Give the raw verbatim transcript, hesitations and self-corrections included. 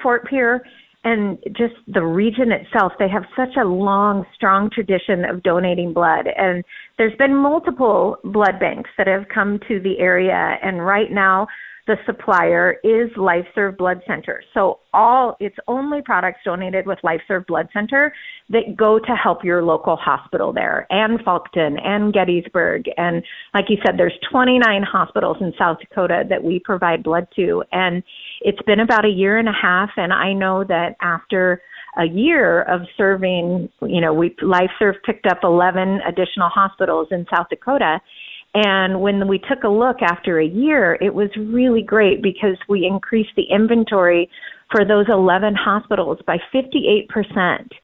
Fort Pierre and just the region itself, they have such a long, strong tradition of donating blood. And there's been multiple blood banks that have come to the area. And right now, the supplier is LifeServe Blood Center. So all it's only products donated with LifeServe Blood Center that go to help your local hospital there, and Fulton and Gettysburg. And like you said, there's twenty-nine hospitals in South Dakota that we provide blood to. And it's been about a year and a half. And I know that after a year of serving, you know, we LifeServe picked up eleven additional hospitals in South Dakota. And when we took a look after a year, it was really great because we increased the inventory for those eleven hospitals by fifty-eight percent.